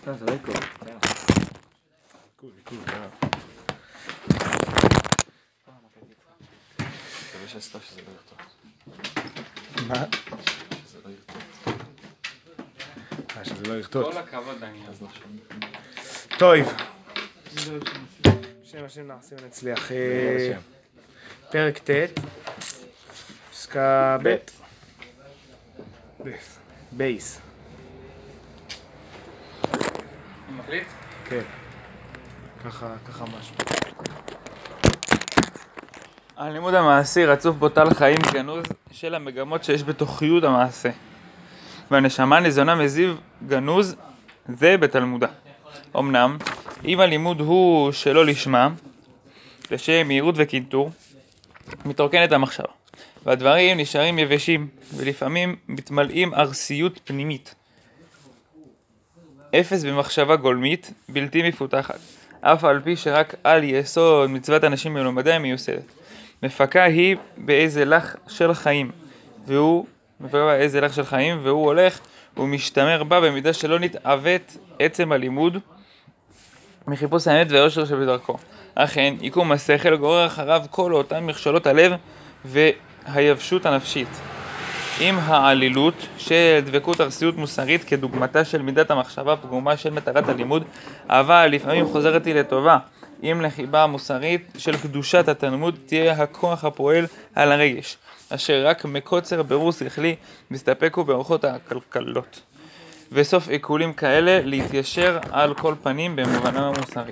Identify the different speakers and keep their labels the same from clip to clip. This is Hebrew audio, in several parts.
Speaker 1: לא, זה לא יקור.
Speaker 2: עיכוב, מקווה שעשתה שזה לא ירטוט.
Speaker 3: מה?
Speaker 2: שזה לא ירטוט.
Speaker 3: שזה לא ירטוט.
Speaker 1: כל הכבוד דניאל.
Speaker 3: טוב. שם השם נעשה ונצליח. פרק ט', פסקה ב'. בייס.
Speaker 1: אני מחליט?
Speaker 3: כן. ככה משהו.
Speaker 1: הלימוד המעשי רצוף בו טל חיים גנוז של המגמות שיש בתוכיות המעשה. והנשמה ניזונה מזיו גנוז זה בתלמודה. אמנם, אם הלימוד הוא שלא לשמה, לשם מהירות וקינטור, מתרוקנת המחשבה. והדברים נשארים יבשים, ולפעמים מתמלאים ארסיות פנימית. אפס במחשבה גולמית, בלתי מפותחת, אף על פי שרק על יסוד מצוות אנשים מלומדיה מיוסדת. מפקה היא באיזה לח של חיים, והוא הולך ומשתמר בה במידה שלא נתעוות עצם הלימוד מחיפוש האמת והאושר שבדרכו. אכן, עיקום השכל גורר אחריו כל אותן מכשולות הלב והיבשות הנפשית. עם העלילות של דבקות ארסיות מוסרית כדוגמתה של מידת המחשבה פגומה של מטרת הלימוד, אבל לפעמים חוזרת היא לטובה. אם לחיבה המוסרית של קדושת התלמוד תהיה הכוח הפועל על הרגש, אשר רק מקוצר ברור שכלי מסתפקו באורחות הכלכלות. וסוף עיקולים כאלה להתיישר על כל פנים במובנם המוסרי.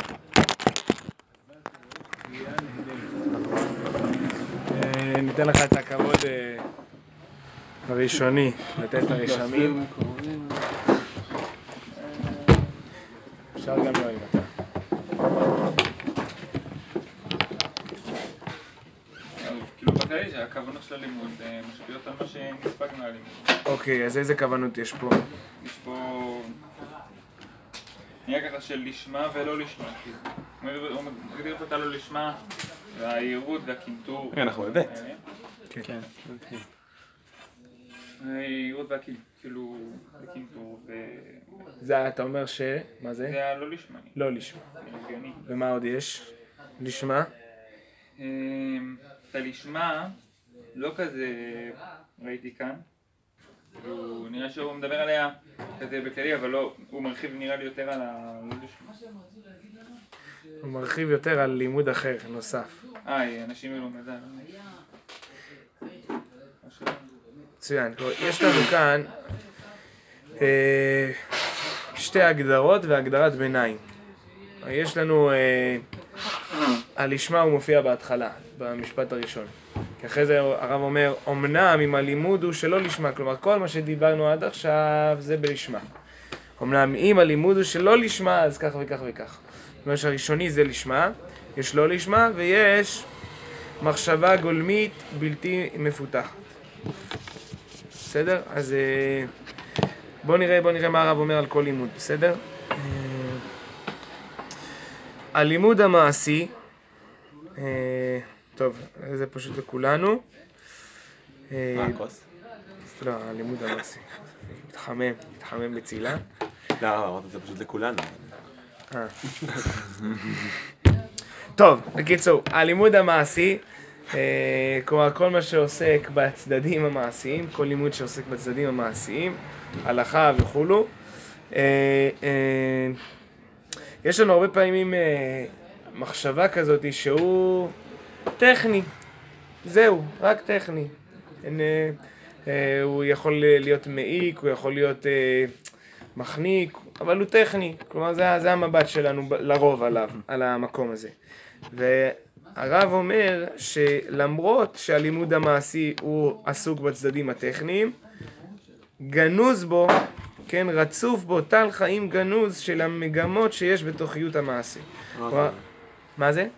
Speaker 3: ניתן לך את הכבוד הראשוני, לתת את הרשמים. אפשר גם לא אם אתה.
Speaker 1: כאילו בכלל שהכוונות של הלימוד משפיעות על מה שנספק מהלימוד.
Speaker 3: אוקיי, אז איזה כוונות יש פה?
Speaker 1: יש פה נהיה ככה של לשמה ולא לשמה. הוא מגדיר פה את הלא לשמה, והייעוד והקינטור.
Speaker 2: אנחנו בבית.
Speaker 3: כן.
Speaker 1: הייעוד והקינטור ו...
Speaker 3: זה אתה אומר ש... מה זה?
Speaker 1: זה הלא לשמה.
Speaker 3: לא לשמה.
Speaker 1: הגיוני.
Speaker 3: ומה עוד יש? לשמה?
Speaker 1: את הלשמה לא כזה ראיתי כאן. הוא נראה שהוא מדבר עליה כזה בכללי, אבל לא, הוא מרחיב נראה לי יותר על הלא לשמה.
Speaker 3: הוא מרחיב יותר על לימוד אחר, נוסף.
Speaker 1: אנשים מלומדה.
Speaker 3: מצוין. יש לנו כאן שתי הגדרות והגדרת ביניים. יש לנו, הלשמה הוא מופיע בהתחלה, במשפט הראשון. כי אחרי זה הרב אומר, אמנם אם הלימוד הוא שלא לשמה, כלומר כל מה שדיברנו עד עכשיו זה בלשמה. אמנם אם הלימוד הוא שלא לשמה, אז כך וכך וכך. כלומר שהראשוני זה לשמה, יש לא לשמה ויש מחשבה גולמית בלתי מפותחת. בסדר? אז בוא נראה מה הרב אומר על כל לימוד, בסדר? הלימוד המעשי, טוב, זה פשוט לכולנו.
Speaker 2: מה, הכוס?
Speaker 3: לא, הלימוד המעשי. מתחמם בצילה.
Speaker 2: לא, אמרת את זה פשוט לכולנו.
Speaker 3: טוב, בקיצור, הלימוד המעשי, כלומר כל מה שעוסק בצדדים המעשיים, כל לימוד שעוסק בצדדים המעשיים, הלכה וכולו. יש לנו הרבה פעמים מחשבה כזאת שהוא טכני, זהו, רק טכני. הוא יכול להיות מעיק, הוא יכול להיות מחניק, אבל הוא טכני, כלומר זה המבט שלנו לרוב עליו, על המקום הזה. והרב אומר שלמרות שהלימוד המעשי הוא עסוק בצדדים הטכניים, גנוז בו, כן, רצוף בו טל חיים גנוז של המגמות שיש בתוכיות המעשי. מה זה?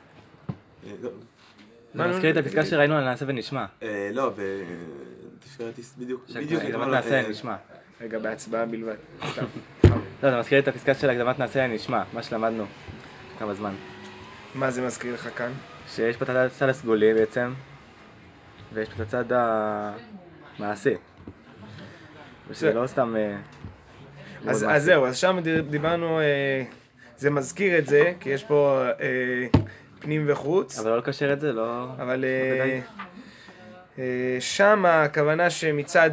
Speaker 4: זה מזכיר את הפסקה שראינו על נעשה ונשמע.
Speaker 2: לא, בתפארת בדיוק.
Speaker 4: הקדמת נעשה ונשמע.
Speaker 3: רגע, בהצבעה בלבד.
Speaker 4: לא, זה מזכיר את הפסקה של הקדמת נעשה ונשמע, מה שלמדנו כמה זמן.
Speaker 3: מה זה מזכיר לך כאן?
Speaker 4: שיש פה את הצד הסגולי בעצם, ויש פה את הצד המעשי. ושזה לא סתם...
Speaker 3: אז זהו, אז שם דיברנו, זה מזכיר את זה, כי יש פה פנים וחוץ.
Speaker 4: אבל לא לקשר את זה, לא...
Speaker 3: אבל שם הכוונה שמצד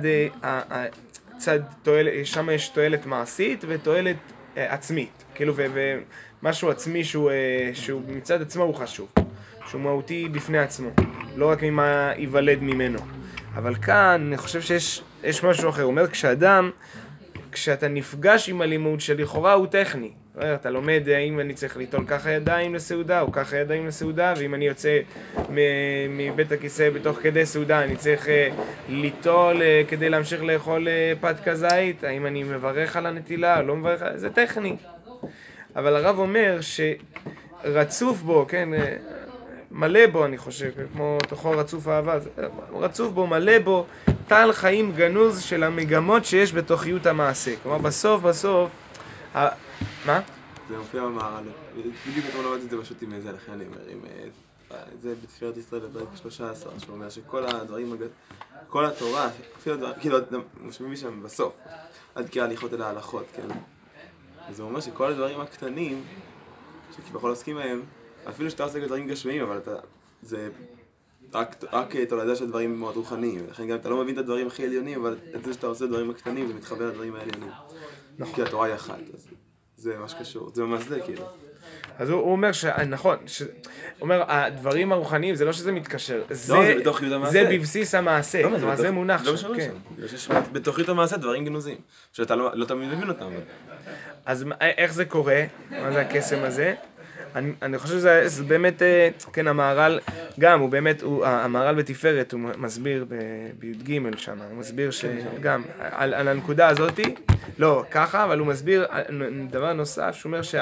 Speaker 3: שם יש תועלת מעשית ותועלת עצמית. כאילו, ומשהו עצמי שהוא מצד עצמו הוא חשוב. שהוא מהותי בפני עצמו. לא רק ממה ייוולד ממנו. אבל כאן אני חושב שיש משהו אחר. הוא אומר, כשאתה נפגש עם הלימוד שלכאורה הוא טכני. אתה לומד האם אני צריך ליטול ככה ידיים לסעודה או ככה ידיים לסעודה, ואם אני יוצא מבית הכיסא בתוך כדי סעודה אני צריך ליטול כדי להמשיך לאכול פת כזית, האם אני מברך על הנטילה או לא מברך, זה טכני. אבל הרב אומר שרצוף בו, כן, מלא בו אני חושב, כמו תוכו רצוף אהבה, רצוף בו, מלא בו, טל חיים גנוז של המגמות שיש בתוכיות המעשה. כלומר בסוף, מה?
Speaker 2: זה מופיע במערל, בדיוק אתה לומד את זה פשוט עם איזה, לכן אני אומר, זה בתפארת ישראל בפרק 13, שהוא אומר שכל הדברים, כל התורה, אפילו הדברים, כאילו, משמיעים שם בסוף, עד כי ההליכות אל ההלכות, כן? אז הוא אומר שכל הדברים הקטנים, שכביכול עוסקים מהם, אפילו שאתה עוסק בדברים גשמיים, אבל זה רק תולדה של דברים מאוד רוחניים, לכן גם אתה לא מבין את הדברים הכי עליונים, אבל את זה שאתה עושה דברים הקטנים, זה מתחבר לדברים העליונים. כי התורה היא אחת, אז זה ממש קשור, זה ממש זה כאילו.
Speaker 3: אז הוא אומר נכון, הוא אומר, הדברים הרוחניים, זה לא שזה מתקשר,
Speaker 2: זה בתוך יהוד המעשה.
Speaker 3: זה בבסיס המעשה, כלומר זה מונח
Speaker 2: שם, כן. בתוך יהוד המעשה דברים גנוזים, שאתה לא תמיד מבין אותם.
Speaker 3: אז איך זה קורה? מה זה הקסם הזה? אני חושב שזה באמת, כן, המהר"ל, גם, הוא באמת, המהר"ל בתפארת, הוא מסביר בי"ג שם, הוא מסביר שגם, על הנקודה הזאת, לא ככה, אבל הוא מסביר דבר נוסף, שהוא אומר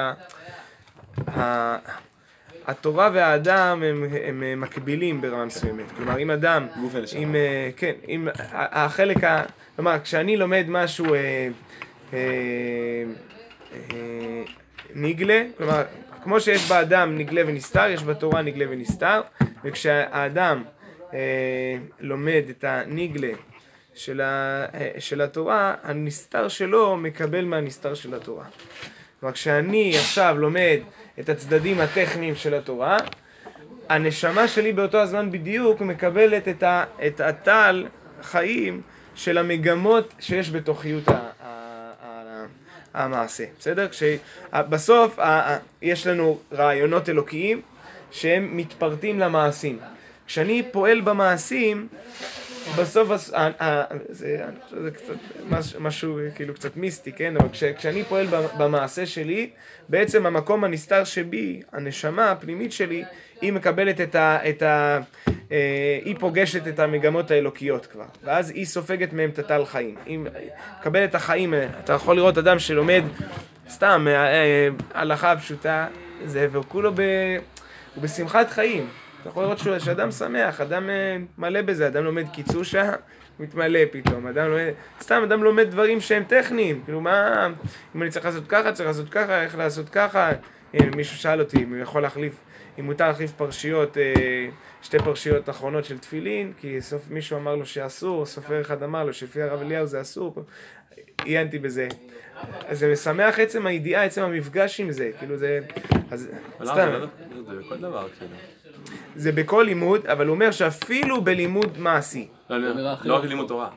Speaker 3: שהתורה והאדם הם מקבילים ברמה מסוימת. כלומר, אם אדם, כן, אם החלק, כלומר, כשאני לומד משהו נגלה, כלומר, כמו שיש באדם נגלה ונסתר, יש בתורה נגלה ונסתר, וכשהאדם לומד את הנגלה של התורה, הנסתר שלו מקבל מהנסתר של התורה. כלומר, כשאני עכשיו לומד את הצדדים הטכניים של התורה, הנשמה שלי באותו הזמן בדיוק מקבלת את הטל חיים של המגמות שיש בתוכיות המעשה, בסדר? בסוף יש לנו רעיונות אלוקיים שהם מתפרטים למעשים. כשאני פועל במעשים, בסוף, אני חושב שזה קצת משהו כאילו קצת מיסטי, כן? אבל כשאני פועל במעשה שלי, בעצם המקום הנסתר שבי, הנשמה הפנימית שלי, היא מקבלת היא פוגשת את המגמות האלוקיות כבר, ואז היא סופגת מהם את הטל חיים. היא מקבלת את החיים, אתה יכול לראות אדם שלומד סתם הלכה פשוטה, והוא כולו בשמחת חיים. אתה יכול לראות שאדם שמח, אדם מלא בזה, אדם לומד קיצושה, מתמלא פתאום, אדם לומד דברים שהם טכניים, כאילו מה, אם אני צריך לעשות ככה, צריך לעשות ככה, איך לעשות ככה, מישהו שאל אותי אם הוא יכול להחליף, אם מותר להחליף פרשיות, שתי פרשיות אחרונות של תפילין, כי סוף מישהו אמר לו שאסור, סופר אחד אמר לו שלפי הרב אליהו זה אסור, עיינתי בזה. אז זה משמח עצם הידיעה, עצם המפגש עם זה, כאילו זה, אז סתם.
Speaker 2: זה בכל דבר, כאילו.
Speaker 3: זה בכל לימוד, אבל הוא אומר שאפילו בלימוד מעשי.
Speaker 2: לא רק לימוד תורה.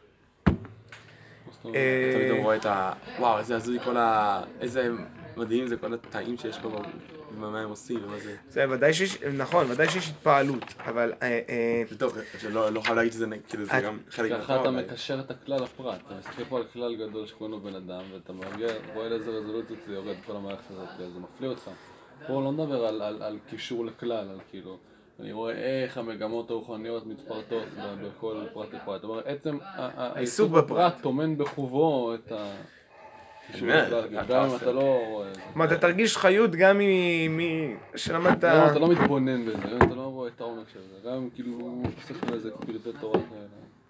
Speaker 2: תמיד הוא רואה את וואו, איזה הזוי איזה מדהים זה כל התאים שיש פה, ומה הם עושים, ומה זה.
Speaker 3: זה ודאי שיש, נכון, ודאי שיש התפעלות, אבל
Speaker 2: זה טוב, שלא חייב להגיד שזה כאילו, זה גם חלק מהתורה.
Speaker 5: ככה אתה מקשר את הכלל לפרט, אתה מסתכל פה על כלל גדול שקוראים בן אדם, ואתה רואה לאיזה רזולוציות זה יורד כל המערכת הזאת, זה מפליא אותך. פה לא נדבר על קישור לכלל, על כאילו, אני רואה איך המגמות הרוחניות מתפרטות בכל פרט לפרט. זאת אומרת, עצם העיסוק בפרט טומן בחובו את הקישור לכלל, גם אם אתה לא רואה את זה.
Speaker 3: מה, אתה תרגיש חיות גם שלמדת...
Speaker 5: לא, אתה לא מתבונן בזה, אתה לא רואה את העומק של זה, גם כאילו, עושה איזה פרטי תורה כאלה.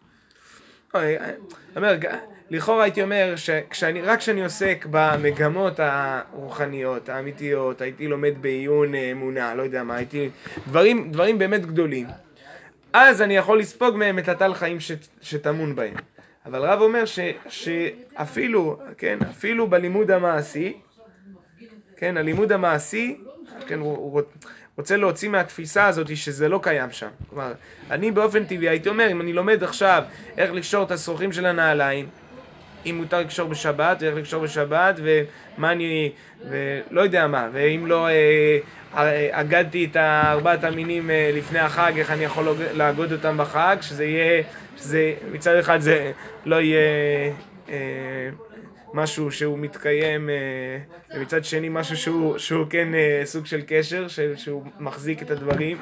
Speaker 3: לכאורה הייתי אומר שרק כשאני עוסק במגמות הרוחניות, האמיתיות, הייתי לומד בעיון אמונה, לא יודע מה, הייתי דברים באמת גדולים, אז אני יכול לספוג מהם את הטל חיים שטמון בהם. אבל רב אומר שאפילו, כן, אפילו בלימוד המעשי, כן, הלימוד המעשי, כן, הוא רוצה להוציא מהתפיסה הזאת שזה לא קיים שם. כלומר, אני באופן טבעי הייתי אומר, אם אני לומד עכשיו איך לקשור את השרוכים של הנעליים, אם מותר לקשור בשבת, ואיך לקשור בשבת, ומה אני, ולא יודע מה, ואם לא אגדתי את 4 המינים לפני החג, איך אני יכול לאגוד אותם בחג, שזה מצד אחד זה לא יהיה משהו שהוא מתקיים, ומצד שני משהו שהוא כן סוג של קשר, שהוא מחזיק את הדברים.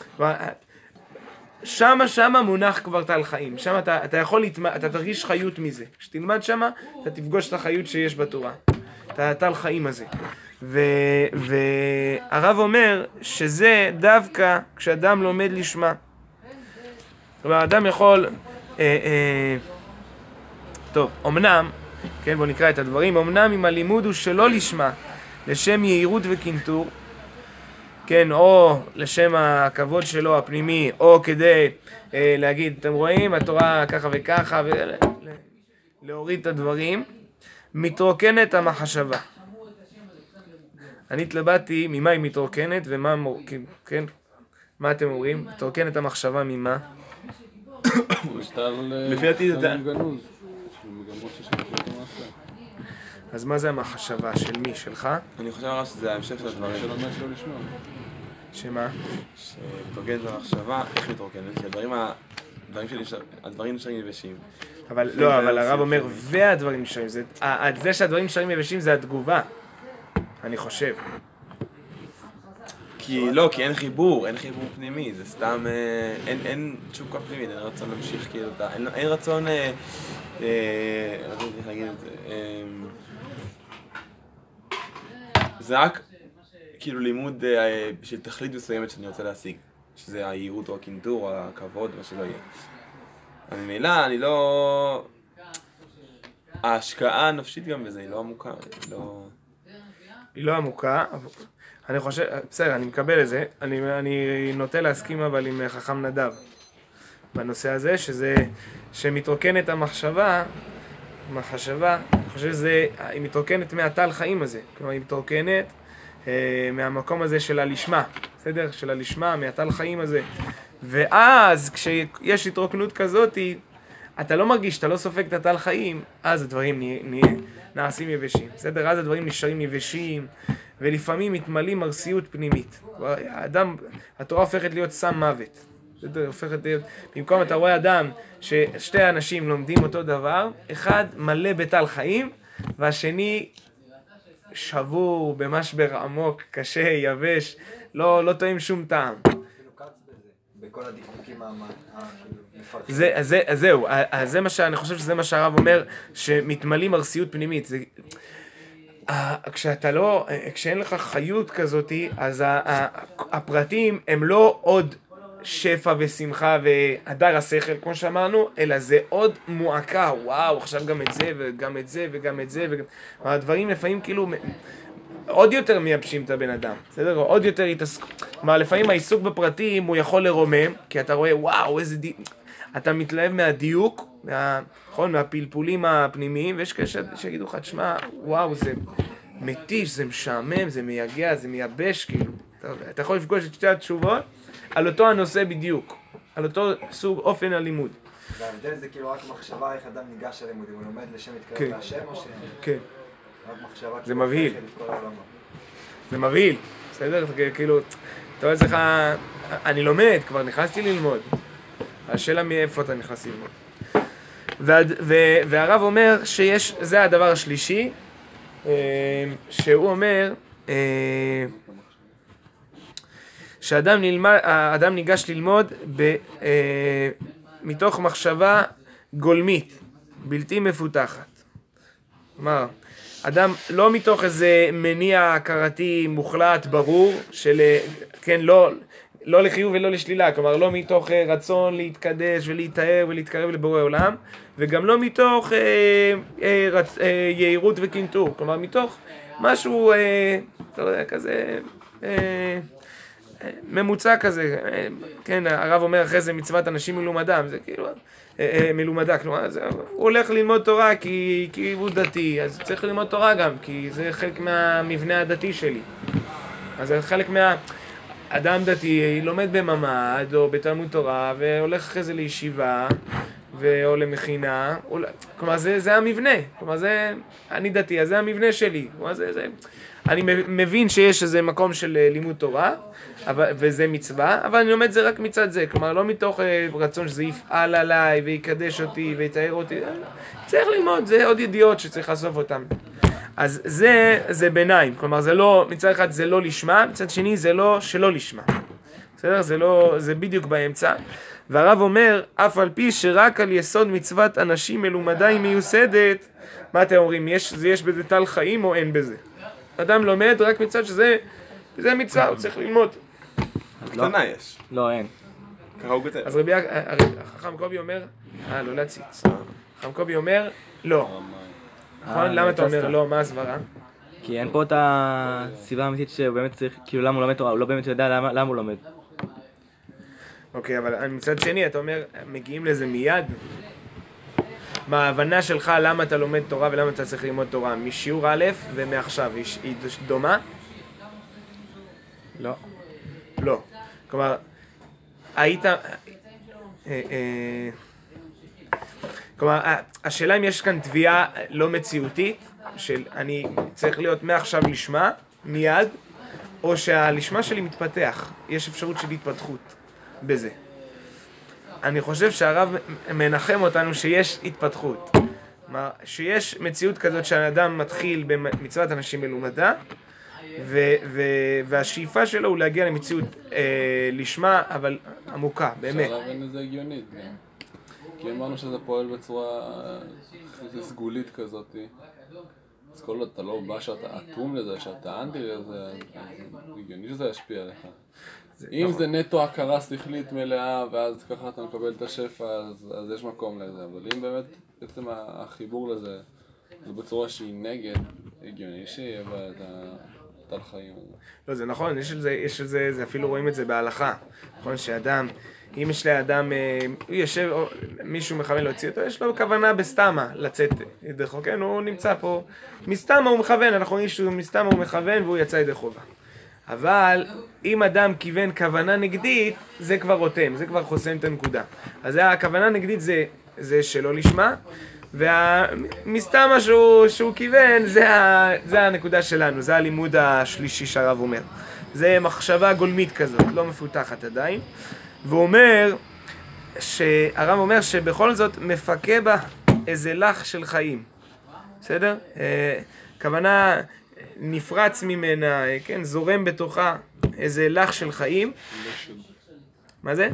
Speaker 3: שמה מונח כבר טל חיים, שם אתה יכול אתה תרגיש חיות מזה. כשתלמד שמה, אתה תפגוש את החיות שיש בתורה, את הטל חיים הזה. והרב אומר שזה דווקא כשאדם לומד לשמה. כלומר, אדם יכול, טוב, אמנם, כן, בוא נקרא את הדברים, אמנם אם הלימוד הוא שלא לשמה, לשם יהירות וקנטור, כן, או לשם הכבוד שלו הפנימי, או כדי להגיד, אתם רואים, התורה ככה וככה, ולהוריד את הדברים, מתרוקנת המחשבה. אני התלבטתי ממה היא מתרוקנת ומה, כן, מה אתם אומרים? מתרוקנת המחשבה ממה?
Speaker 2: לפי דעתי זה...
Speaker 3: אז מה זה המחשבה? של מי? שלך?
Speaker 2: אני חושב ממש שזה ההמשך של הדברים.
Speaker 5: שלא מה שלא לשמוע.
Speaker 3: שמה?
Speaker 2: שמתרוקנת במחשבה, איך מתרוקנת? כי הדברים נשארים יבשים.
Speaker 3: אבל לא, אבל הרב אומר, והדברים נשארים, זה שהדברים נשארים יבשים זה התגובה, אני חושב.
Speaker 2: כי לא, כי אין חיבור פנימי, זה סתם, אין תשוקה פנימית, אין רצון להמשיך כאילו, אין רצון, לא יודע איך להגיד את זה, זה רק כאילו לימוד בשביל תכלית מסוימת שאני רוצה להשיג, שזה היהירות או הקנטור או הכבוד, מה שלא יהיה. ממילא אני לא... ההשקעה הנפשית גם בזה היא לא עמוקה,
Speaker 3: היא לא עמוקה, אני חושב, בסדר, אני מקבל את זה, אני נוטה להסכים אבל עם חכם נדב בנושא הזה, שמתרוקנת המחשבה, אני חושב שזה, היא מתרוקנת מהטל חיים הזה, כלומר היא מתרוקנת מהמקום הזה של הלשמה, בסדר? של הלשמה, מהטל חיים הזה, ואז כשיש התרוקנות כזאת, אתה לא מרגיש, אתה לא סופג את הטל חיים, אז הדברים נעשים יבשים, בסדר? אז הדברים נשארים יבשים, ולפעמים מתמלאים ארסיות פנימית. התורה הופכת להיות סם מוות. בסדר? הופכת להיות, במקום אתה רואה אדם ששתי אנשים לומדים אותו דבר, אחד מלא בטל חיים, והשני שבור במשבר עמוק, קשה, יבש, לא טועם שום טעם.
Speaker 6: בכל הדקדוקים המפרכים.
Speaker 3: זהו, זה מה שאני חושב שזה מה שהרב אומר, שמתמלאים ארסיות פנימית. כשאין לך חיות כזאת, אז הפרטים הם לא עוד שפע ושמחה והדר השכל, כמו שאמרנו, אלא זה עוד מועקה, וואו, עכשיו גם את זה וגם את זה וגם את זה. הדברים לפעמים כאילו עוד יותר מייבשים את הבן אדם, בסדר? עוד יותר התעסקו. כלומר, לפעמים העיסוק בפרטים הוא יכול לרומם, כי אתה רואה, וואו, איזה אתה מתלהב מהדיוק, מהפלפולים הפנימיים, ויש כאלה שיגידו לך, תשמע, וואו, זה מתיש, זה משעמם, זה מייגע, זה מייבש, כאילו. אתה יכול לפגוש את שתי התשובות על אותו הנושא בדיוק, על אותו סוג אופן הלימוד.
Speaker 6: וההבדל זה כאילו רק מחשבה איך אדם ניגש ללימודים, הוא לומד לשם מתקרב להשם או ש...
Speaker 3: כן.
Speaker 6: רק מחשבה...
Speaker 3: זה מבהיל.
Speaker 6: את כל העולמות. זה
Speaker 3: מבהיל, בסדר? כאילו, אתה אומר לך, אני לומד, כבר נכנסתי ללמוד. השאלה מאיפה אתה נכנס ללמוד. והרב אומר שיש, זה הדבר השלישי, שהוא אומר, שהאדם ניגש ללמוד מתוך מחשבה גולמית, בלתי מפותחת. כלומר, אדם לא מתוך איזה מניע הכרתי מוחלט, ברור, של, כן, לא לחיוב ולא לשלילה, כלומר לא מתוך רצון להתקדש ולהתאר ולהתקרב לבורא עולם, וגם לא מתוך יהירות וקנטור, כלומר מתוך משהו, אתה יודע, כזה, ממוצע כזה, כן, הרב אומר אחרי זה מצוות אנשים מלומדם, זה כאילו, מלומדה, כלומר, הוא הולך ללמוד תורה כי הוא דתי, אז צריך ללמוד תורה גם, כי זה חלק מהמבנה הדתי שלי. אז זה חלק אדם דתי לומד בממד או בתלמוד תורה והולך אחרי זה לישיבה או למכינה, כלומר זה המבנה, כלומר אני דתי, אז זה המבנה שלי, כלומר אני מבין שיש איזה מקום של לימוד תורה וזה מצווה, אבל אני לומד זה רק מצד זה, כלומר לא מתוך רצון שזה יפעל עליי ויקדש אותי ויתאר אותי, צריך ללמוד, זה עוד ידיעות שצריך לאסוף אותם. אז זה ביניים, כלומר זה לא, מצד אחד זה לא לשמה, מצד שני זה לא שלא לשמה. בסדר? זה בדיוק באמצע. והרב אומר, אף על פי שרק על יסוד מצוות אנשים מלומדה היא מיוסדת, מה אתם אומרים, יש בזה טל חיים או אין בזה? אדם לומד רק מצד שזה מצווה, הוא צריך ללמוד.
Speaker 2: קטנה יש.
Speaker 4: לא, אין.
Speaker 2: ככה הוא כותב.
Speaker 3: אז חכם קובי אומר, לא להציץ. חכם קובי אומר, לא. נכון? למה אתה אומר לא? מה הסברה?
Speaker 4: כי אין פה את הסיבה האמיתית שבאמת צריך, כאילו למה הוא לומד תורה, הוא לא באמת יודע למה הוא לומד.
Speaker 3: אוקיי, אבל מצד שני אתה אומר, מגיעים לזה מיד? מה ההבנה שלך למה אתה לומד תורה ולמה אתה צריך ללמוד תורה? משיעור א' ומעכשיו, היא דומה?
Speaker 4: לא.
Speaker 3: לא. כלומר, היית... כלומר, השאלה אם יש כאן תביעה לא מציאותית, של אני צריך להיות מעכשיו לשמה, מיד, או שהלשמה שלי מתפתח, יש אפשרות של התפתחות בזה. אני חושב שהרב מנחם אותנו שיש התפתחות. כלומר, שיש מציאות כזאת שהאדם מתחיל במצוות אנשים מלומדה, והשאיפה שלו הוא להגיע למציאות לשמה, אבל עמוקה, באמת.
Speaker 5: שהרב אין לזה הגיונית. כי אמרנו שזה פועל בצורה סגולית כזאת. אז כל עוד אתה לא בא שאתה אטום לזה, שאתה אנטי לזה, הגיוני שזה ישפיע עליך. אם זה נטו הכרה שכלית מלאה, ואז ככה אתה מקבל את השפע, אז יש מקום לזה. אבל אם באמת בעצם החיבור לזה, זה בצורה שהיא נגד, הגיוני שיהיה בה את הטל חיים הזה.
Speaker 3: לא, זה נכון, יש לזה, אפילו רואים את זה בהלכה. נכון, שאדם, אם יש לאדם, הוא יושב, מישהו מכוון להוציא אותו, יש לו כוונה בסתמה לצאת ידי חובה, כן? הוא נמצא פה, מסתמה הוא מכוון, אנחנו רואים שהוא מסתמה הוא מכוון והוא יצא ידי חובה. אבל אם אדם כיוון כוונה נגדית, זה כבר רותם, זה כבר חוסם את הנקודה. אז הכוונה נגדית זה שלא לשמה, והמסתמה שהוא כיוון, זה הנקודה שלנו, זה הלימוד השלישי שהרב אומר. זה מחשבה גולמית כזאת, לא מפותחת עדיין. והוא אומר, הרב אומר שבכל זאת מפקה בה איזה לח של חיים. בסדר? כוונה נפרץ ממנה, כן, זורם בתוכה איזה לח של חיים. מה זה?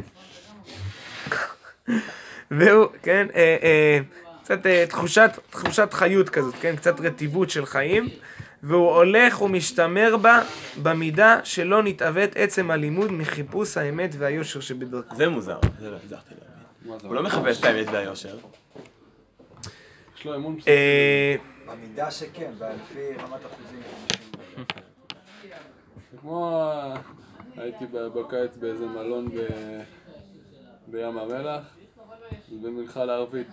Speaker 3: והוא, כן, קצת תחושת חיות כזאת, כן, קצת רטיבות של חיים. והוא הולך ומשתמר בה במידה שלא נתעוות עצם הלימוד מחיפוש האמת והיושר שבדרכו.
Speaker 2: זה מוזר, זה לא הצלחתי להבין. הוא לא מחפש את האמת והיושר.
Speaker 5: יש לו אמון בסיסי.
Speaker 6: במידה שכן, ולפי רמת אחוזים.
Speaker 5: זה כמו הייתי בקיץ באיזה מלון בים המלח, במלחה לערבית,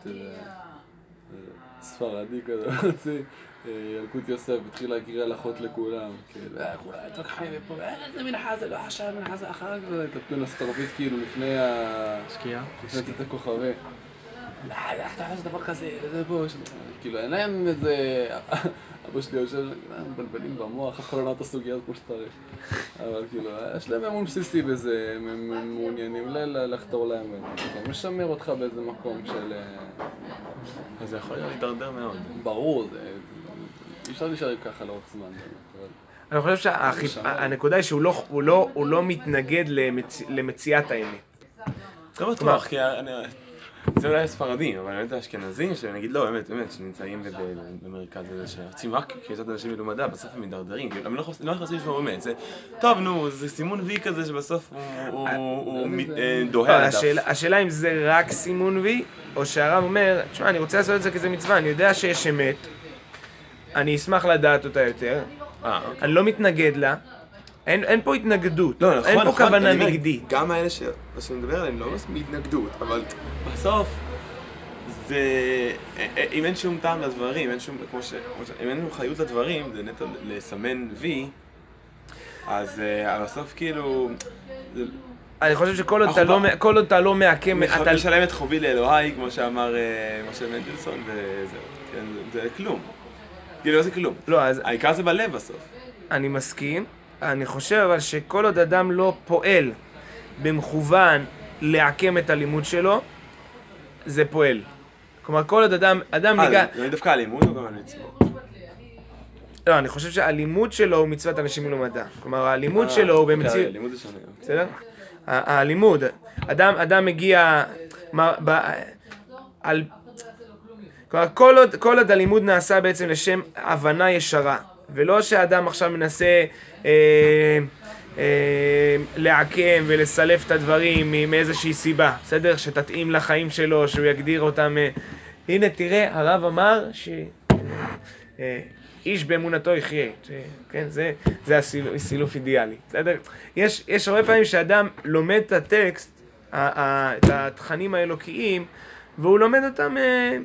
Speaker 5: ספרדי כזה, הוציא. ילקוט יוסף התחיל להקריא הלכות לכולם, כאילו, כולם התווכחים ופה, איזה מנחה זה לא עכשיו, מנחה זה אחר כך, התלבטו לסטרבית כאילו לפני השקיעה, לפני צאת הכוכבי. לא, אתה עושה דבר כזה, זה פה, כאילו אין להם איזה, אבא שלי יושב, מבלבלים במוח, אף אחד לא נעת הסוגיה הזאת כמו שצריך. אבל כאילו, יש להם אמון בסיסי בזה, הם מעוניינים לחתור להם, משמר אותך באיזה מקום של...
Speaker 2: אז זה יכול להיות להידרדר מאוד.
Speaker 5: ברור, אי אפשר להישאר ככה לאורך זמן.
Speaker 3: אני חושב שהנקודה היא שהוא לא מתנגד למציאת האמת.
Speaker 2: לא בטוח, כי זה אולי הספרדים, אבל באמת האשכנזים, שנגיד לא, באמת, שנמצאים במרכז הזה, שרוצים רק כיצד אנשים מלומדה, בסוף הם מתדרדרים, הם לא יכולים לשמור באמת, זה טוב, נו, זה סימון וי כזה שבסוף הוא דוהה על הדף.
Speaker 3: השאלה אם זה רק סימון וי, או שהרב אומר, תשמע, אני רוצה לעשות את זה כזה מצווה, אני יודע שיש אמת, אני אשמח לדעת אותה יותר, אני לא מתנגד לה, אין פה התנגדות,
Speaker 2: לא, נכון,
Speaker 3: אין פה
Speaker 2: נכון,
Speaker 3: כוונה
Speaker 2: אני אומר,
Speaker 3: נגדית.
Speaker 2: גם האלה שאני מדבר עליהם לא מהתנגדות, אבל בסוף זה... אם אין שום טעם לדברים, אין שום... אם אין חיות לדברים, זה נטו לסמן וי, אז בסוף כאילו...
Speaker 3: אני חושב שכל עוד אתה לא מעקם...
Speaker 2: אתה משלם את חובי לאלוהי, כמו שאמר משה מנדלסון, וזהו. זה כלום. כאילו, זה כלום.
Speaker 3: לא, אז...
Speaker 2: העיקר זה בלב בסוף.
Speaker 3: אני מסכים. אני חושב אבל שכל עוד אדם לא פועל במכוון לעקם את הלימוד שלו, זה פועל. כלומר, כל עוד אדם ניגע...
Speaker 2: זה דווקא הלימוד או גם על מצוות?
Speaker 3: לא, אני חושב שהלימוד שלו הוא מצוות אנשים מלומדה. כלומר, הלימוד שלו הוא במציאות...
Speaker 2: הלימוד זה שונה.
Speaker 3: בסדר? הלימוד, אדם מגיע... כלומר, כל עוד הלימוד נעשה בעצם לשם הבנה ישרה, ולא שהאדם עכשיו מנסה לעקם ולסלף את הדברים מאיזושהי סיבה, בסדר? שתתאים לחיים שלו, שהוא יגדיר אותם. הנה, תראה, הרב אמר איש באמונתו יחיה, כן? זה הסילוף אידיאלי, בסדר? יש הרבה פעמים שאדם לומד את הטקסט, את התכנים האלוקיים, והוא לומד אותם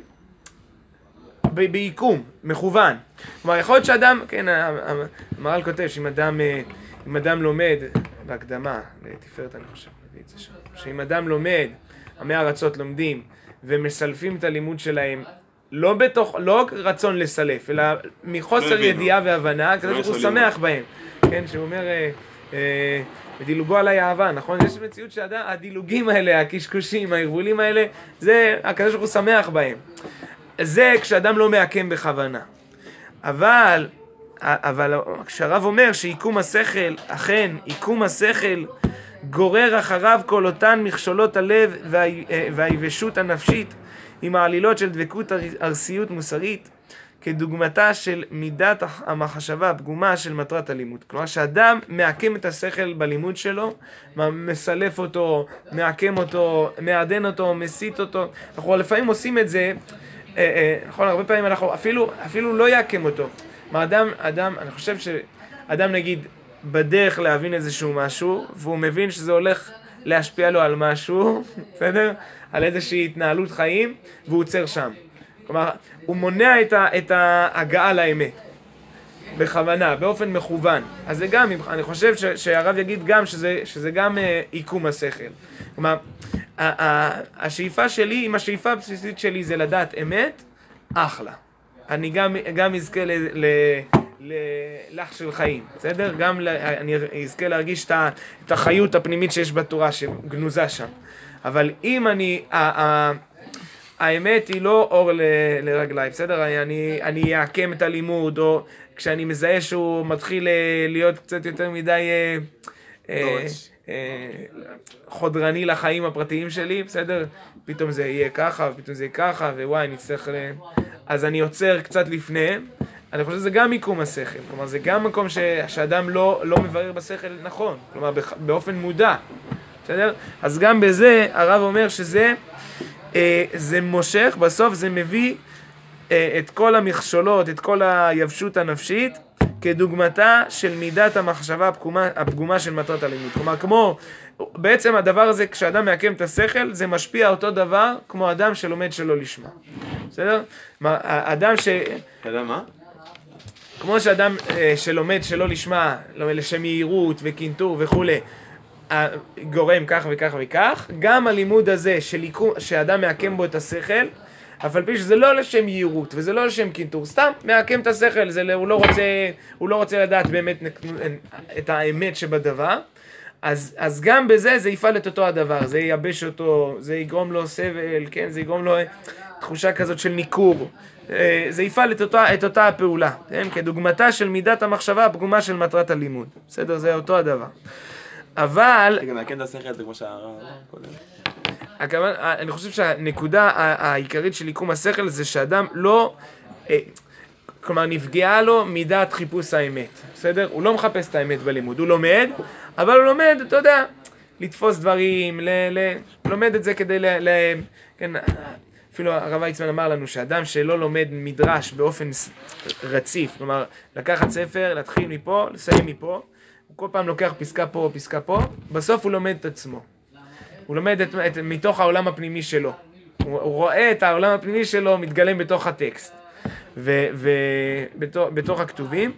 Speaker 3: בעיקום, מכוון. כלומר, יכול להיות שאדם, כן, המהר"ל כותב שאם אדם לומד, בהקדמה, לתפארת אני חושב, נביא את זה שם, שאם אדם לומד, עמי ארצות לומדים, ומסלפים את הלימוד שלהם, לא רצון לסלף, אלא מחוסר ידיעה והבנה, כזה שהוא שמח בהם. כן, שהוא אומר, ודילוגו עליי אהבה, נכון? יש מציאות שהדילוגים האלה, הקשקושים, הערבולים האלה, זה הכזה שהוא שמח בהם. זה כשאדם לא מעקם בכוונה. אבל כשהרב אומר שעיקום השכל, אכן, עיקום השכל גורר אחריו כל אותן מכשולות הלב והיבשות הנפשית עם העלילות של דבקות ארסיות מוסרית, כדוגמתה של מידת המחשבה הפגומה של מטרת הלימוד. כלומר, שאדם מעקם את השכל בלימוד שלו, מסלף אותו, מעקם אותו, מעדן אותו, מסית אותו. אנחנו לפעמים עושים את זה, נכון, הרבה פעמים אנחנו אפילו לא יעקם אותו. אני חושב שאדם נגיד בדרך להבין איזשהו משהו, והוא מבין שזה הולך להשפיע לו על משהו, בסדר? על איזושהי התנהלות חיים, והוא עוצר שם. כלומר, הוא מונע את ההגעה לאמת, בכוונה, באופן מכוון. אז זה גם, אני חושב שהרב יגיד גם שזה גם עיקום השכל. כלומר, השאיפה שלי, אם השאיפה הבסיסית שלי זה לדעת אמת, אחלה. אני גם אזכה ללח של חיים, בסדר? גם אני אזכה להרגיש את החיות הפנימית שיש בתורה שגנוזה שם. אבל אם האמת היא לא אור לרגליי, בסדר? אני אעקם את הלימוד, או כשאני מזהה שהוא מתחיל להיות קצת יותר מדי חודרני לחיים הפרטיים שלי, בסדר? פתאום זה יהיה ככה, ופתאום זה יהיה ככה, ווואי, נצטרך אז אני עוצר קצת לפני. אני חושב שזה גם עיקום השכל, כלומר זה גם מקום שאדם לא מברר בשכל נכון, כלומר באופן מודע, בסדר? אז גם בזה הרב אומר שזה זה מושך, בסוף זה מביא את כל המכשולות, את כל היבשות הנפשית, כדוגמתה של מידת המחשבה הפגומה של מטרת הלימוד. כלומר, בעצם הדבר הזה, כשאדם מעקם את השכל, זה משפיע אותו דבר כמו אדם שלומד שלא לשמה. בסדר? אדם
Speaker 2: מה?
Speaker 3: כמו שאדם שלומד שלא לשמה, לומד לשם יהירות וקינטור וכולי, גורם כך וכך וכך, גם הלימוד הזה שאדם מעקם בו את השכל, אבל פי שזה לא לשם יהירות וזה לא לשם קינטור, סתם מעקם את השכל, הוא לא רוצה לדעת באמת את האמת שבדבר, אז גם בזה זה יפעל את אותו הדבר, זה ייבש אותו, זה יגרום לו סבל, כן? זה יגרום לו תחושה כזאת של ניכור, זה יפעל את אותה הפעולה, כן? כדוגמתה של מידת המחשבה הפגומה של מטרת הלימוד, בסדר? זה אותו הדבר. אבל...
Speaker 2: רגע, מעקם את השכל זה כמו שהרב קודם.
Speaker 3: אני חושב שהנקודה העיקרית של עיקום השכל זה שאדם לא, כלומר נפגעה לו מידת חיפוש האמת, בסדר? הוא לא מחפש את האמת בלימוד, הוא לומד, אבל הוא לומד, אתה יודע, לתפוס דברים, לומד את זה כדי כן, אפילו הרב ויצמן אמר לנו שאדם שלא לומד מדרש באופן רציף, כלומר לקחת ספר, להתחיל מפה, לסיים מפה, הוא כל פעם לוקח פסקה פה, פסקה פה, בסוף הוא לומד את עצמו. הוא לומד מתוך העולם הפנימי שלו. הוא רואה את העולם הפנימי שלו מתגלם בתוך הטקסט. בתוך הכתובים.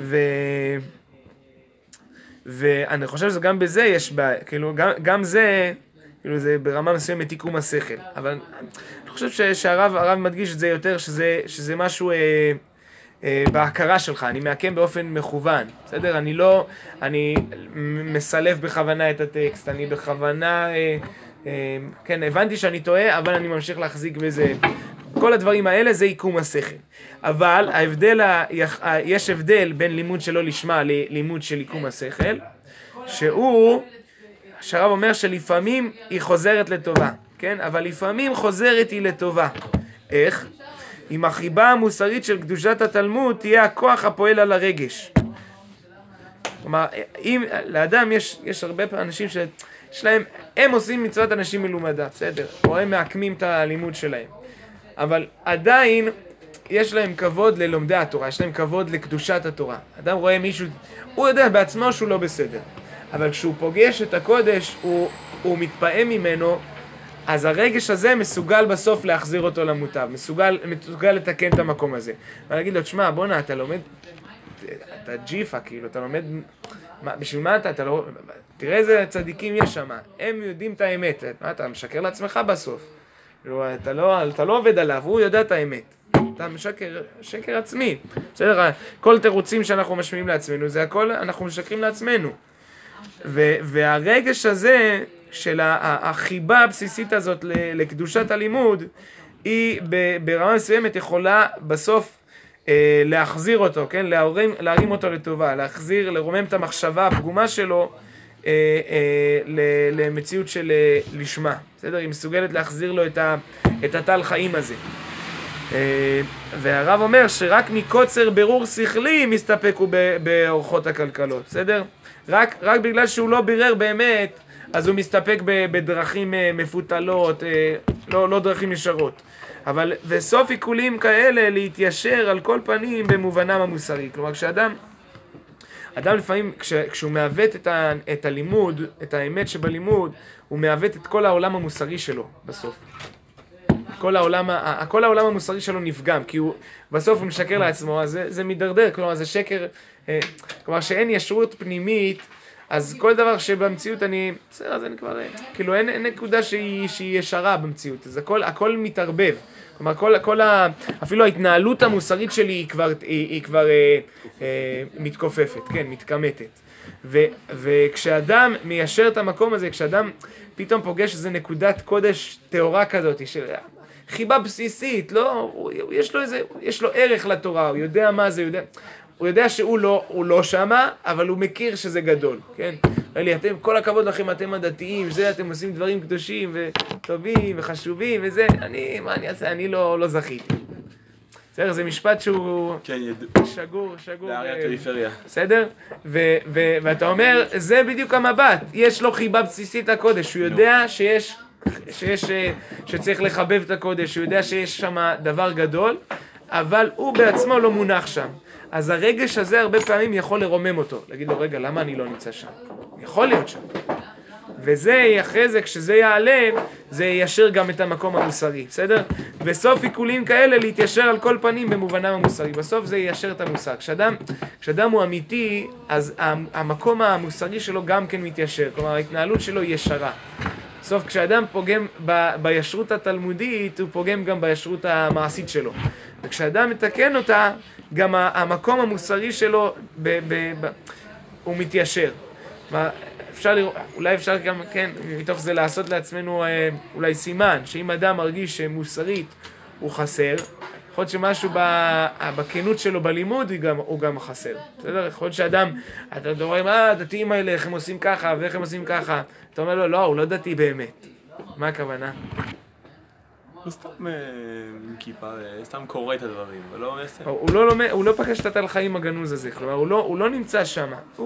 Speaker 3: ואני חושב שגם בזה יש כאילו, גם זה, כאילו זה ברמה מסוימת תיקום השכל. אבל אני חושב שהרב מדגיש את זה יותר, שזה משהו בהכרה שלך, אני מעקם באופן מכוון, בסדר? אני מסלף בכוונה את הטקסט, אני בכוונה, כן, הבנתי שאני טועה, אבל אני ממשיך להחזיק בזה. כל הדברים האלה זה עיקום השכל. אבל יש הבדל בין לימוד שלא לשמה ללימוד של עיקום השכל, שהרב אומר שלפעמים היא חוזרת לטובה, כן? אבל לפעמים חוזרת היא לטובה. איך? אם החיבה המוסרית של קדושת התלמוד תהיה הכוח הפועל על הרגש. כלומר, אם לאדם יש הרבה אנשים שיש להם, הם עושים מצוות אנשים מלומדה, בסדר? או הם מעקמים את הלימוד שלהם. אבל עדיין יש להם כבוד ללומדי התורה, יש להם כבוד לקדושת התורה. אדם רואה מישהו, הוא יודע בעצמו שהוא לא בסדר. אבל כשהוא פוגש את הקודש, הוא מתפעם ממנו, אז הרגש הזה מסוגל בסוף להחזיר אותו למוטב, מסוגל לתקן את המקום הזה. ולהגיד לו, תשמע, בוא נה, אתה לומד, אתה ג'יפה, כאילו, אתה לומד, בשביל מה אתה לא, תראה איזה צדיקים יש שם, הם יודעים את האמת, מה, אתה משקר לעצמך בסוף. אתה לא עובד עליו, הוא יודע את האמת. אתה שקר עצמי. בסדר, כל תירוצים שאנחנו משמיעים לעצמנו, זה הכל, אנחנו משקרים לעצמנו. והרגש הזה, של החיבה הבסיסית הזאת לקדושת הלימוד, היא ברמה מסוימת יכולה בסוף להחזיר אותו, כן? להרים אותו לטובה, לרומם את המחשבה הפגומה שלו למציאות של לשמה. בסדר? היא מסוגלת להחזיר לו את הטל חיים הזה. והרב אומר שרק מקוצר ברור שכלי מסתפקו באורחות הכלכלות, בסדר? רק בגלל שהוא לא בירר באמת, אז הוא מסתפק בדרכים מפותלות, לא דרכים ישרות. אבל וסוף עיקולים כאלה להתיישר על כל פנים במובנם המוסרי. כלומר, אדם לפעמים, כשהוא מעוות את הלימוד, את האמת שבלימוד, הוא מעוות את כל העולם המוסרי שלו בסוף. כל העולם המוסרי שלו נפגם, כי בסוף הוא משקר לעצמו, אז זה מדרדר, כלומר זה שקר, כלומר שאין ישרות פנימית, אז כל דבר שבמציאות בסדר, אז אני כבר, כאילו אין נקודה שהיא ישרה במציאות, אז הכל מתערבב, כלומר אפילו ההתנהלות המוסרית שלי היא כבר מתכופפת, כן, מתקמטת. וכשאדם מיישר את המקום הזה, כשאדם פתאום פוגש איזו נקודת קודש טהורה כזאת, של חיבה בסיסית, לא, יש לו ערך לתורה, הוא יודע מה זה, הוא יודע שהוא לא שמה, אבל הוא מכיר שזה גדול, כן? אתם, כל הכבוד לכם, אתם הדתיים, אתם עושים דברים קדושים וטובים וחשובים וזה, מה אני אעשה? אני לא זכיתי. בסדר, זה משפט שהוא שגור.
Speaker 2: לערי הפריפריה.
Speaker 3: בסדר? ואתה אומר, זה בדיוק המבט. יש לו חיבה בסיסית הקודש. הוא יודע שצריך לחבב את הקודש. הוא יודע שיש שם דבר גדול, אבל הוא בעצמו לא מונח שם. אז הרגש הזה הרבה פעמים יכול לרומם אותו. להגיד לו, רגע, למה אני לא נמצא שם? אני יכול להיות שם. וזה, אחרי זה, כשזה יעלה, זה יישר גם את המקום המוסרי, בסדר? בסוף עיקולים כאלה להתיישר על כל פנים במובנם המוסרי. בסוף זה יישר את המוסר. כשאדם הוא אמיתי, אז המקום המוסרי שלו גם כן מתיישר. כלומר, ההתנהלות שלו היא ישרה. בסוף, כשאדם פוגם בישרות התלמודית, הוא פוגם גם בישרות המעשית שלו. וכשאדם מתקן אותה, גם המקום המוסרי שלו, הוא מתיישר. אולי אפשר גם, כן, מתוך זה לעשות לעצמנו אולי סימן, שאם אדם מרגיש שמוסרית הוא חסר, יכול להיות שמשהו בכנות שלו בלימוד הוא גם חסר. בסדר? יכול להיות שאדם, אתה רואה, הדתיים האלה, איך הם עושים ככה ואיך הם עושים ככה, אתה אומר לו, לא, הוא לא דתי באמת. מה הכוונה?
Speaker 2: הוא סתם עם כיפה, סתם קורא את הדברים, אבל לא עושה.
Speaker 3: הוא לא פגש את הטל חיים הגנוז הזה, כלומר, הוא לא נמצא שם.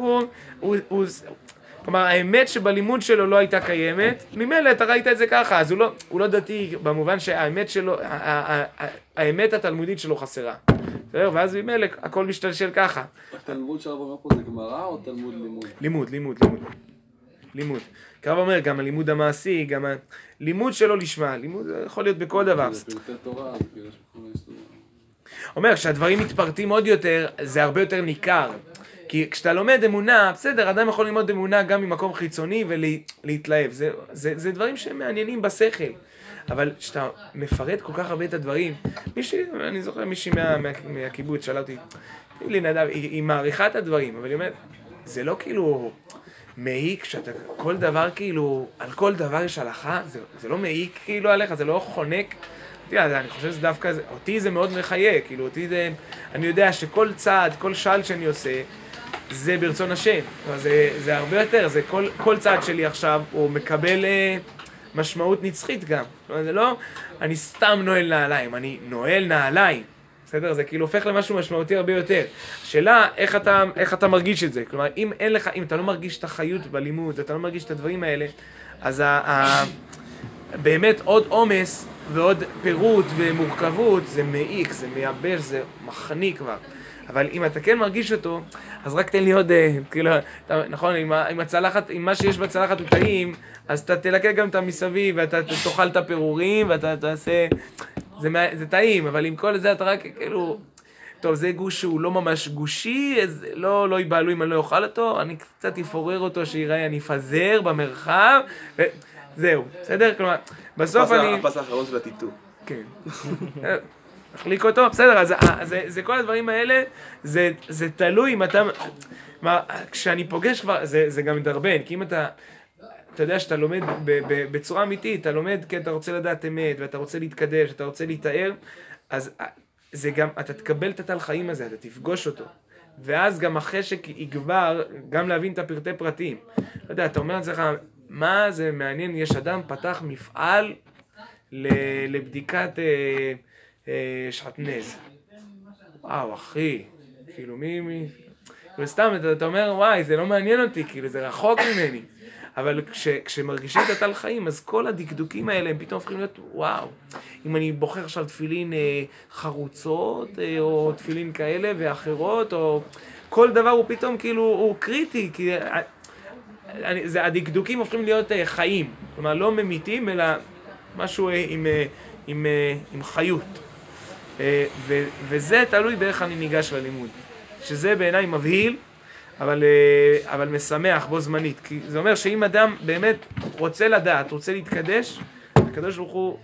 Speaker 3: כלומר, האמת שבלימוד שלו לא הייתה קיימת, ממילא אתה ראית את זה ככה, אז הוא לא דתי במובן שהאמת שלו, האמת התלמודית שלו חסרה. ואז ממילא הכל משתלשל ככה.
Speaker 5: התלמוד שהרב אומר פה זה גמרא או תלמוד לימוד?
Speaker 3: לימוד. הרב אומר גם הלימוד המעשי, גם הלימוד שלא לשמה, לימוד יכול להיות בכל דבר.
Speaker 5: זה פרטי תורה, כאילו יש כל מיני סוגים.
Speaker 3: אומר שהדברים מתפרטים עוד יותר, זה הרבה יותר ניכר. כי כשאתה לומד אמונה, בסדר, אדם יכול ללמוד אמונה גם ממקום חיצוני ולהתלהב. זה דברים שמעניינים בשכל. אבל כשאתה מפרט כל כך הרבה את הדברים, אני זוכר מישהי מהקיבוץ שאלה אותי, תגיד לי נדב, היא מעריכה את הדברים, אבל היא אומרת, זה לא כאילו מעיק שאתה כל דבר כאילו, על כל דבר יש הלכה, זה לא מעיק כאילו עליך, זה לא חונק. אני חושב שזה דווקא, אותי זה מאוד מחיה, כאילו אותי זה, אני יודע שכל צעד, כל שעל שאני עושה, זה ברצון השם. זה הרבה יותר, זה כל צעד שלי עכשיו, הוא מקבל משמעות נצחית גם. זה לא, אני סתם נועל נעליים, אני נועל נעליים. בסדר? זה כאילו הופך למשהו משמעותי הרבה יותר. השאלה, איך אתה מרגיש את זה? כלומר, אם אתה לא מרגיש את החיות בלימוד, אתה לא מרגיש את הדברים האלה, אז באמת עוד עומס ועוד פירוט ומורכבות, זה מעיק, זה מייבש, זה מחניק כבר. אבל אם אתה כן מרגיש אותו, אז רק תן לי עוד, כאילו, נכון, אם מה שיש בצלחת הוא טעים, אז אתה תלקק גם את המסביב, ואתה תאכל את הפירורים, ואתה תעשה, זה טעים, אבל עם כל זה אתה רק, כאילו, טוב, זה גוש שהוא לא ממש גושי, אז לא ייבעלו אם אני לא אוכל אותו, אני קצת אפורר אותו, שיראה, אני אפזר במרחב, וזהו, בסדר? כלומר, בסוף אני...
Speaker 2: הפס האחרון של הטיטו.
Speaker 3: כן. מחליק אותו, בסדר, אז זה כל הדברים האלה, זה תלוי אם אתה... כשאני פוגש כבר, זה גם מדרבן, כי אם אתה יודע שאתה לומד בצורה אמיתית, אתה לומד כי אתה רוצה לדעת אמת, ואתה רוצה להתקדש, אתה רוצה להתאר, אז זה גם, אתה תקבל את הטל חיים הזה, אתה תפגוש אותו. ואז גם החשק יגבר, גם להבין את הפרטי פרטים. לא יודע, אתה אומר לעצמך, מה זה מעניין, יש אדם פתח מפעל לבדיקת שעטנז. וואו, אחי, כאילו מי... וסתם, אתה אומר, וואי, זה לא מעניין אותי, כאילו, זה רחוק ממני. אבל כשמרגישים את הטל חיים, אז כל הדקדוקים האלה, הם פתאום הופכים להיות, וואו. אם אני בוחר עכשיו תפילין חרוצות, או תפילין כאלה ואחרות, או כל דבר הוא פתאום כאילו, הוא קריטי, כי הדקדוקים הופכים להיות חיים. כלומר, לא ממיתים, אלא משהו עם חיות. וזה תלוי באיך אני ניגש ללימוד. שזה בעיניי מבהיל, אבל משמח בו זמנית. כי זה אומר שאם אדם באמת רוצה לדעת, רוצה להתקדש, הקדוש ברוך הוא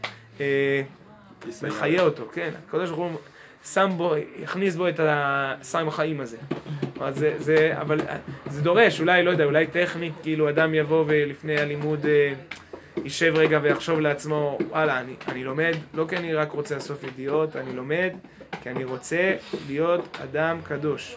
Speaker 3: מחיה אותו, כן? הקדוש ברוך הוא שם בו, יכניס בו את הסם החיים הזה. אבל זה דורש, אולי, לא יודע, אולי טכנית, כאילו אדם יבוא ולפני הלימוד יישב רגע ויחשוב לעצמו, וואלה, אני לומד, לא כי אני רק רוצה לאסוף ידיעות, אני לומד כי אני רוצה להיות אדם קדוש.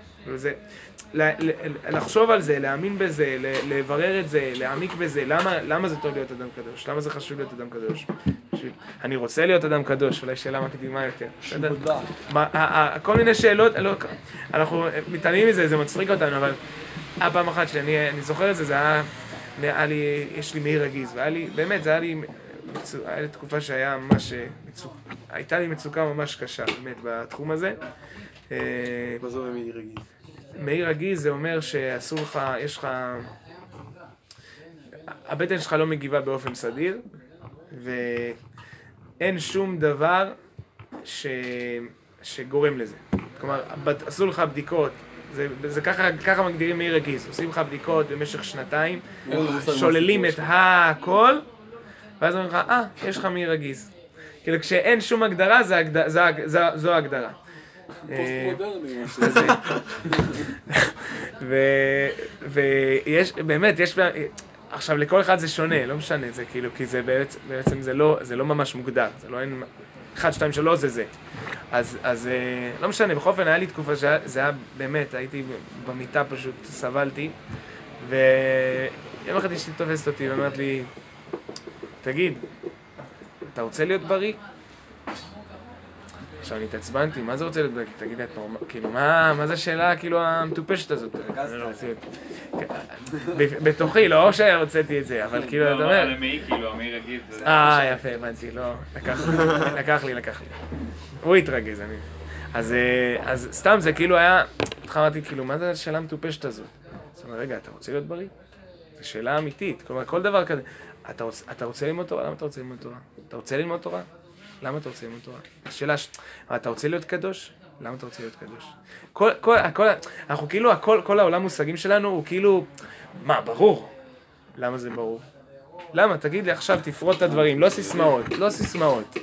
Speaker 3: לחשוב על זה, להאמין בזה, לברר את זה, להעמיק בזה, למה זה טוב להיות אדם קדוש? למה זה חשוב להיות אדם קדוש? אני רוצה להיות אדם קדוש, אולי שאלה מקדימה יותר. כל מיני שאלות, אנחנו מתעניינים מזה, זה מצחיק אותנו, אבל פעם אחת שאני זוכר את זה, זה היה לי, יש לי מאיר רגיז, והיה לי, באמת, זה היה לי תקופה שהיה ממש, הייתה לי מצוקה ממש קשה, באמת, בתחום הזה.
Speaker 2: מה זה אומר מאיר רגיז?
Speaker 3: מאיר רגיז זה אומר שאסור לך, יש לך, הבטן שלך לא מגיבה באופן סדיר, ואין שום דבר שגורם לזה. כלומר, אסור לך בדיקות, זה ככה מגדירים מאיר רגיז, עושים לך בדיקות במשך שנתיים, שוללים את הכל, ואז אומרים לך, יש לך מאיר רגיז. כאילו כשאין שום הגדרה, זו ההגדרה.
Speaker 5: פוסט-מודרני,
Speaker 3: ויש, באמת, יש, עכשיו לכל אחד זה שונה, לא משנה, זה כאילו, כי זה בעצם זה לא ממש מוגדר, זה לא אין, 1, 2, 3 זה. אז לא משנה, בכל אופן היה לי תקופה שזה היה באמת, הייתי במיטה פשוט, סבלתי, ויום אחד אשתי תופסת אותי ואומרת לי, תגיד, אתה רוצה להיות בריא? עכשיו אני התעצבנתי, מה זה רוצה להיות בריא? תגיד, כאילו, מה זה השאלה כאילו המטופשת הזאת? בתוכי, לא שהרציתי את זה, אבל כאילו, אתה אומר...
Speaker 1: לא, למאי, כאילו, המאי רגיל.
Speaker 3: יפה, הבנתי, לא, לקח לי. הוא התרגז, אז סתם זה כאילו היה, אמרתי כאילו, מה זה השאלה המטופשת הזאת? אז אני אומר, רגע, אתה רוצה להיות בריא? זו שאלה אמיתית, כלומר, כל דבר כזה. אתה רוצה ללמוד תורה? למה אתה רוצה ללמוד תורה? אתה רוצה ללמוד תורה? למה אתה רוצה ללמוד תורה? השאלה, אתה רוצה להיות קדוש? למה אתה רוצה להיות קדוש? אנחנו כאילו, כל העולם מושגים שלנו הוא כאילו, מה, ברור. למה זה ברור? למה? תגיד לי עכשיו, תפרוט את הדברים, לא סיסמאות, לא סיסמאות.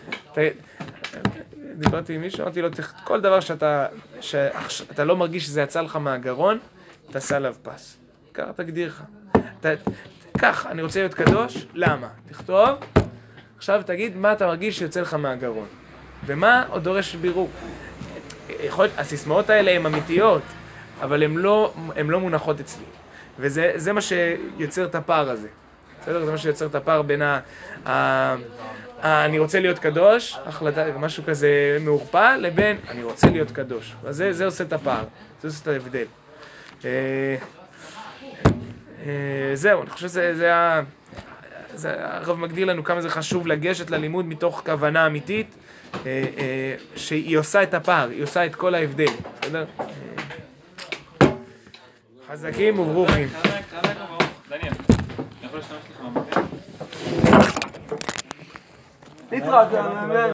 Speaker 3: דיברתי עם מישהו, אמרתי לו, כל דבר שאתה לא מרגיש שזה יצא לך מהגרון, תעשה עליו פס. ככה תגדיר לך. כך, אני רוצה להיות קדוש, למה? תכתוב, עכשיו תגיד מה אתה מרגיש שיוצא לך מהגרון. ומה עוד דורש בירור. הסיסמאות האלה הן אמיתיות, אבל הן לא מונחות אצלי. וזה מה שיוצר את הפער הזה. בסדר? זה מה שיוצר את הפער בין אני רוצה להיות קדוש, החלטה, משהו כזה מעורפל, לבין אני רוצה להיות קדוש. אז זה עושה את הפער, זה עושה את ההבדל. זהו, אני חושב שזה הרב מגדיר לנו כמה זה חשוב לגשת ללימוד מתוך כוונה אמיתית, שהיא עושה את הפער, היא עושה את כל ההבדל, בסדר? חזקים וברוכים.
Speaker 1: דניאל, אני יכול להשתמש לך במקרה?
Speaker 2: יצחק,